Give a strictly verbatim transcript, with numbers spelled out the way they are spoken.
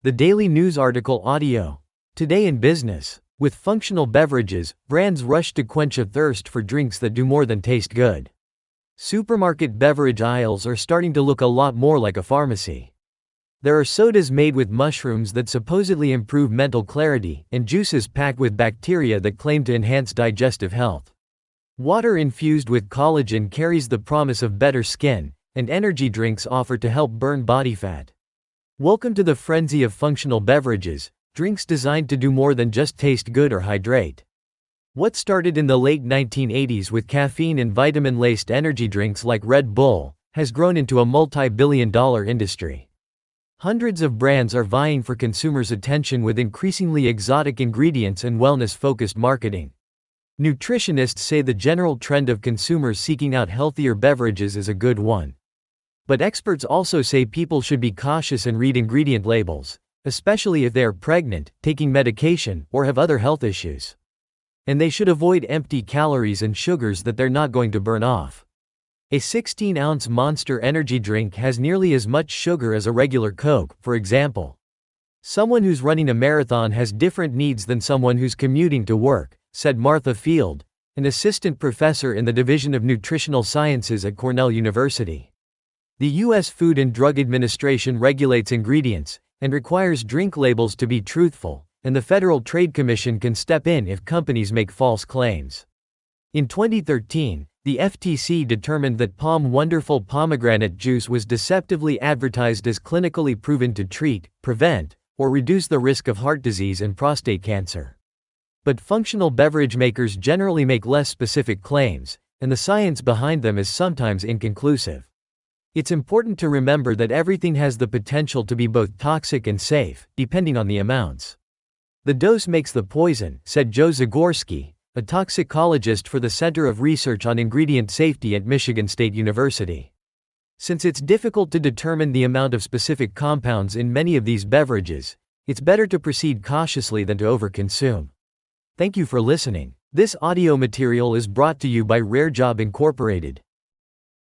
The Daily News Article Audio. Today in business. With functional beverages, brands rush to quench a thirst for drinks that do more than taste good. Supermarket beverage aisles are starting to look a lot more like a pharmacy. There are sodas made with mushrooms that supposedly improve mental clarity, and juices packed with bacteria that claim to enhance digestive health. Water infused with collagen carries the promise of better skin, and energy drinks offer to help burn body fat. Welcome to the frenzy of functional beverages, drinks designed to do more than just taste good or hydrate. What started in the late nineteen eighties with caffeine and vitamin-laced energy drinks like Red Bull, has grown into a multi-billion dollar industry. Hundreds of brands are vying for consumers' attention with increasingly exotic ingredients and wellness-focused marketing. Nutritionists say the general trend of consumers seeking out healthier beverages is a good one. But experts also say people should be cautious and read ingredient labels, especially if they are pregnant, taking medication, or have other health issues. And they should avoid empty calories and sugars that they're not going to burn off. A sixteen ounce Monster energy drink has nearly as much sugar as a regular Coke, for example. Someone who's running a marathon has different needs than someone who's commuting to work, said Martha Field, an assistant professor in the Division of Nutritional Sciences at Cornell University. The U S Food and Drug Administration regulates ingredients and requires drink labels to be truthful, and the Federal Trade Commission can step in if companies make false claims. In twenty thirteen, the F T C determined that Palm Wonderful pomegranate juice was deceptively advertised as clinically proven to treat, prevent, or reduce the risk of heart disease and prostate cancer. But functional beverage makers generally make less specific claims, and the science behind them is sometimes inconclusive. It's important to remember that everything has the potential to be both toxic and safe, depending on the amounts. The dose makes the poison, said Joe Zagorski, a toxicologist for the Center of Research on Ingredient Safety at Michigan State University. Since it's difficult to determine the amount of specific compounds in many of these beverages, it's better to proceed cautiously than to overconsume. Thank you for listening. This audio material is brought to you by Rare Job Incorporated.